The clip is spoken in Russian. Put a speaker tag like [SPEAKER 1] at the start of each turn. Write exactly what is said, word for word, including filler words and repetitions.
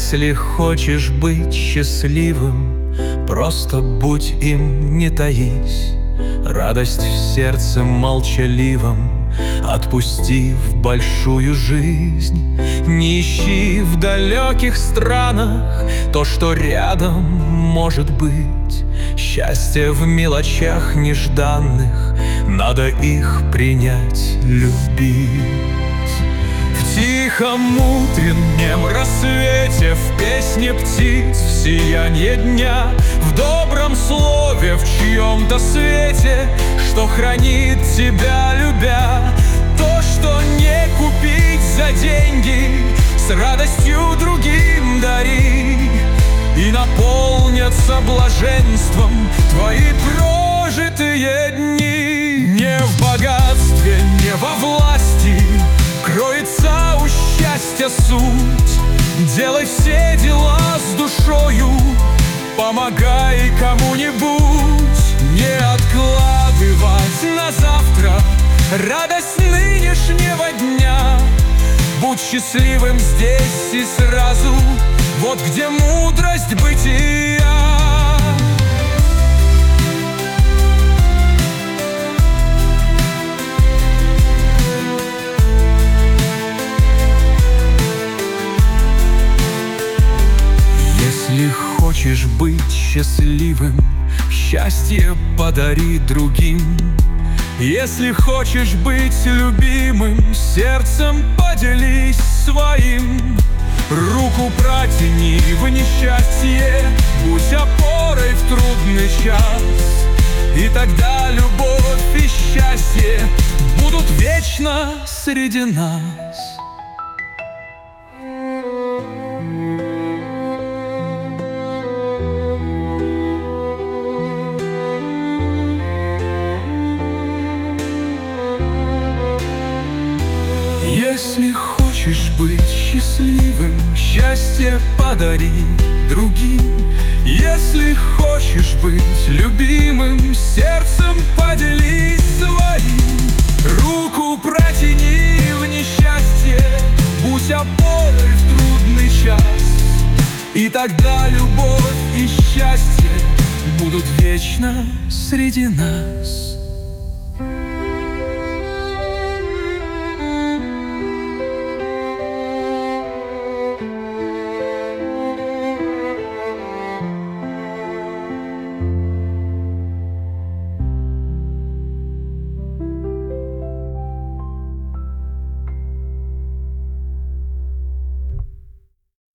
[SPEAKER 1] Если хочешь быть счастливым, просто будь им, не таись. Радость в сердце молчаливом отпусти в большую жизнь. Не ищи в далеких странах то, что рядом может быть. Счастье в мелочах нежданных, надо их принять, любить. В тихом утреннем рассвете, в песне птиц, в сиянье дня, в добром слове, в чьем-то свете, что хранит тебя, любя. То, что не купить за деньги, с радостью другим дари, и наполнятся блаженством твои прожитые дни. Не в богатстве, не во власти кроется у счастья суть. Делай все дела с душою, помогай кому-нибудь. Не откладывать на завтра радость нынешнего дня. Будь счастливым здесь и сразу, вот где мудрость бытия. Если хочешь быть счастливым, счастье подари другим. Если хочешь быть любимым, сердцем поделись своим. Руку протяни в несчастье, будь опорой в трудный час, и тогда любовь и счастье будут вечно среди нас. Если хочешь быть счастливым, счастье подари другим. Если хочешь быть любимым, сердцем поделись своим. Руку протяни в несчастье, будь опорой в трудный час, и тогда любовь и счастье будут вечно среди нас.